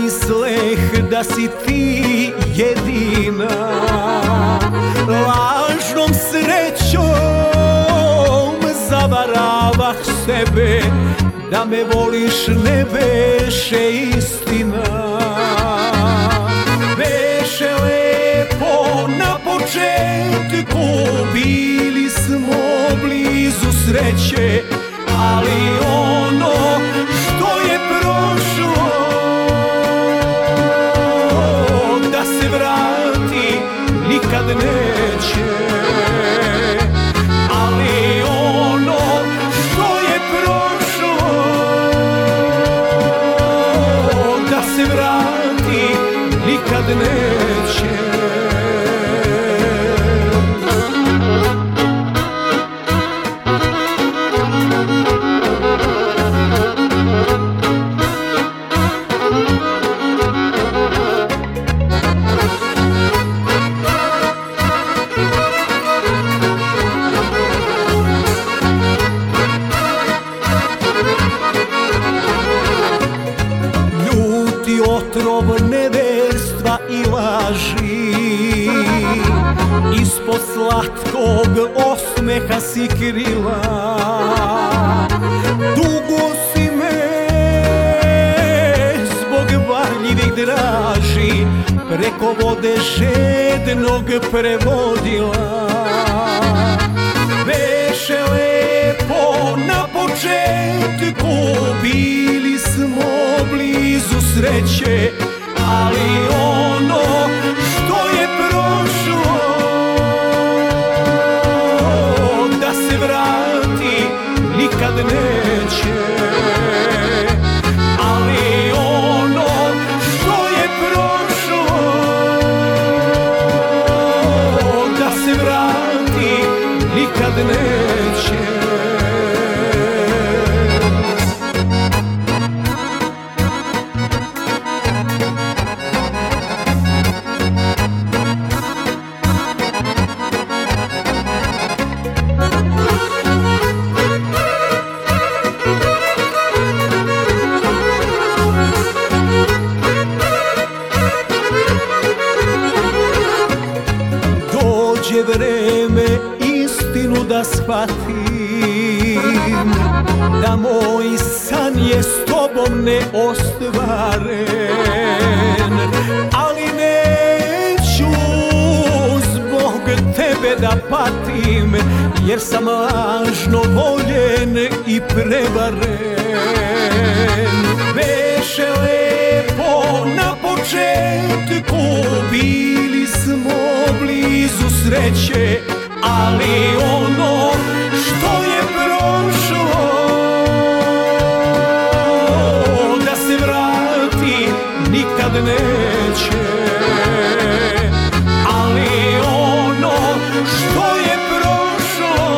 misleh da si ti jedina, lažnom srećom zavaravah sebe, da me voliš ne beše istina. Beše lepo na početku, bili smo blizu sreće, ali ono što je prošlo da se vrati nikad neće. Ali ono što je prošlo da se vrati nikad neće. Otrov neverstva i laži, ispod slatkog osmeha si krila. Dugo si me zbog varljivih draži preko vode žednog prevodila. Beše lepo na početku, bili smo blizu sreće, ali ono što je prošlo da se vrati nikad neće. Ali ono što je prošlo da se vrati nikad neće. Dođe vreme istinu da shvatim, da moj san je s tobom neostvaren, ali neću zbog tebe da patim, jer sam lažno voljen i prevaren. Beše lepo na početku, bili smo blizu sreće, ali ono što je prošlo da se vrati nikad neće. Ali ono što je prošlo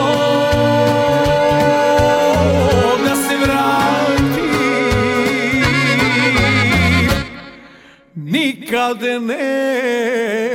da se vrati nikad neće.